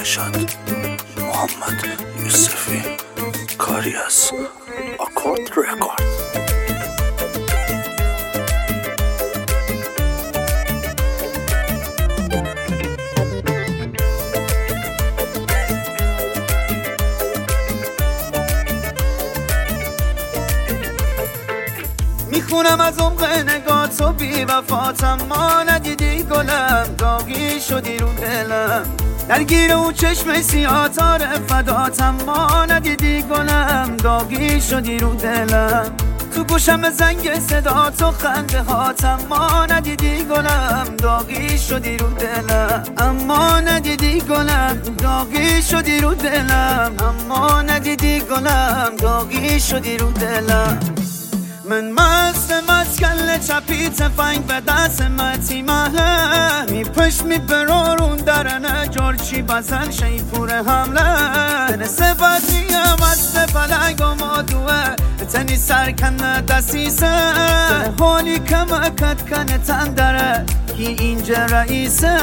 مشهد محمد یوسفی، کاری از آکورد رکورد. میخونم از عمق نگات و بی وفاتم، ما ندیدی گلم، داغی شدی رو دلم، درگیر اون چشم سیاتار فداتم، ما ندیدی گلم، داغی شدی رو دلم، تو گوشم زنگ صدا تو خنده هاتم، ما ندیدی گلم، داغی شدی رو دلم، اما ندیدی گلم، داغی شدی رو دلم، اما ندیدی گلم، داغی شدی رو دلم. من مست کل چپی تفنگ به دست متی محله، میپش میپرارون درنه جارچی بزن شیپور حمله، نسبتیم از فلنگ و مادوه تنی سرکن دستیسه، حالی کمکت کنه تندره کی اینجا رئیسه،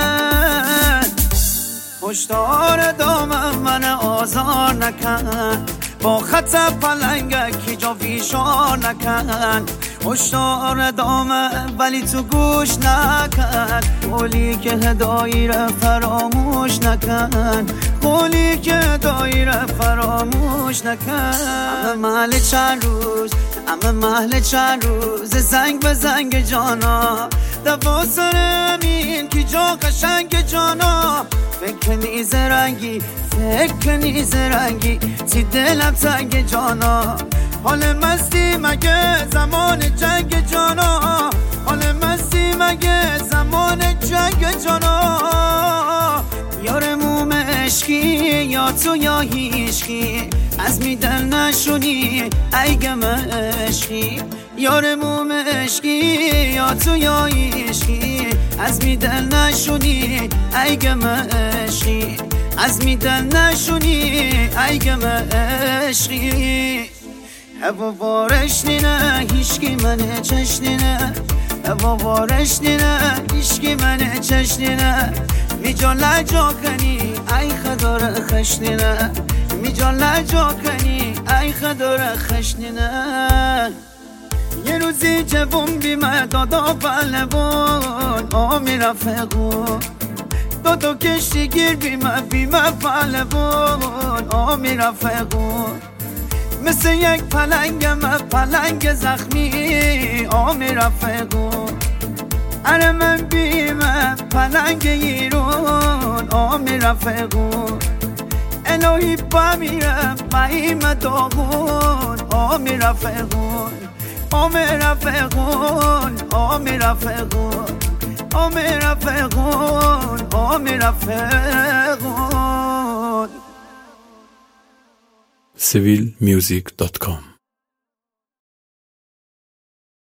هشدار دامم من آزار نکن، با خط پلنگه کی جا ویشار نکن، هشدار دامه ولی تو گوش نکن، قولی که دایره فراموش نکن، قولی که دایره فراموش نکن. همه محل چند روز، همه محل چند روز، زنگ به زنگ جانا، دوا سر امین کی جا قشنگ جانا، فکر نیز رنگی، فکر نیز رنگی، تی دلم تنگ جانا، حال مستی مگه زمان جنگ جانا، حال مستی مگه زمان جنگ جانا، یار موم عشقی یا تو یا هیچکی، از می دل نشونی ایگم عشقی، یار موم عشقی یا تو یا هیچکی، از می دل نشونی ایگم عشقی، از می دل نشونی ایگم عشقی. هوا وارش نینه هیشکی من چشنینه، هوا وارش نینه هیشکی من چشنینه، می جا لجا کنی ای خدار خشنینه، می جا لجا کنی ای خدار خشنینه. یه روزی جوون بیمه دادا بلبون آمی رفقون، دادا کشتی گیر بیمه بلبون آمی رفقون، مثل یک پلنگ زخمی آمی رفقون، اره من بیمه پلنگ ایرون آمی رفقون، الهی بمیرم باییم داغون آمی رفقون، آمی رفقون، آمی رفقون، آمی رفقون، آمی رفقون. civilmusic.com